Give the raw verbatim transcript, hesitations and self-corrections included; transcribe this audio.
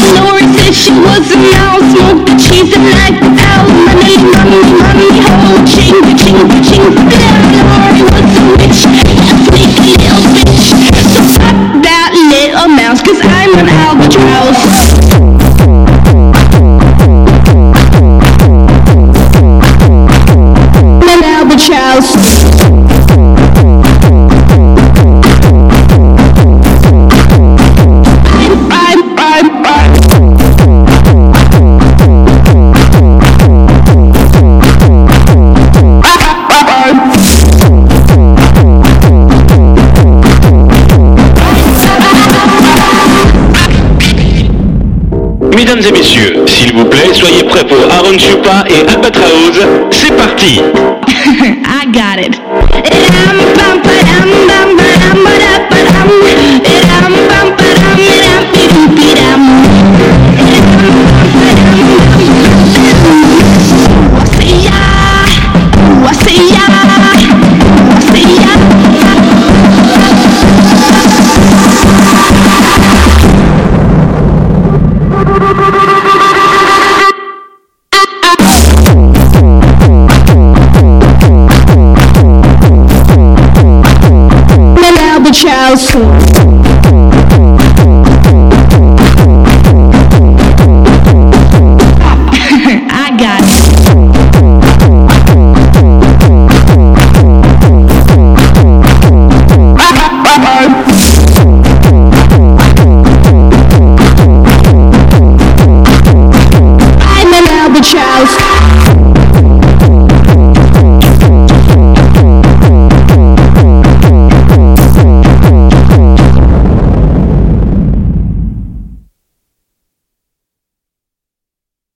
Lori said she was a mouse, smoked the cheese and like the owl. Money, money, money, ho, ching, ching, ching. Lori was a witch, a sneaky little bitch. So fuck that little mouse, cause I'm an albatross. An albatross. Mesdames et messieurs, s'il vous plaît, soyez prêts pour Aaron Chupa et Albatraoz. C'est parti. I got it. Albatross.